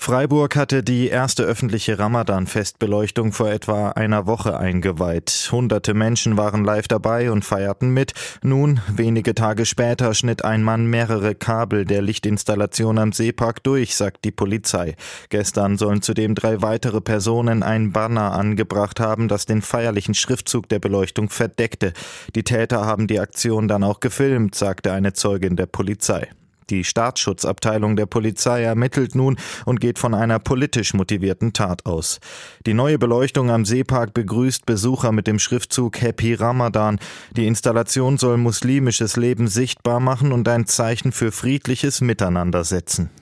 Freiburg hatte die erste öffentliche Ramadan-Festbeleuchtung vor etwa einer Woche eingeweiht. Hunderte Menschen waren live dabei und feierten mit. Nun, wenige Tage später, schnitt ein Mann mehrere Kabel der Lichtinstallation am Seepark durch, sagt die Polizei. Gestern sollen zudem 3 weitere Personen ein Banner angebracht haben, das den feierlichen Schriftzug der Beleuchtung verdeckte. Die Täter haben die Aktion dann auch gefilmt, sagte eine Zeugin der Polizei. Die Staatsschutzabteilung der Polizei ermittelt nun und geht von einer politisch motivierten Tat aus. Die neue Beleuchtung am Seepark begrüßt Besucher mit dem Schriftzug Happy Ramadan. Die Installation soll muslimisches Leben sichtbar machen und ein Zeichen für friedliches Miteinander setzen.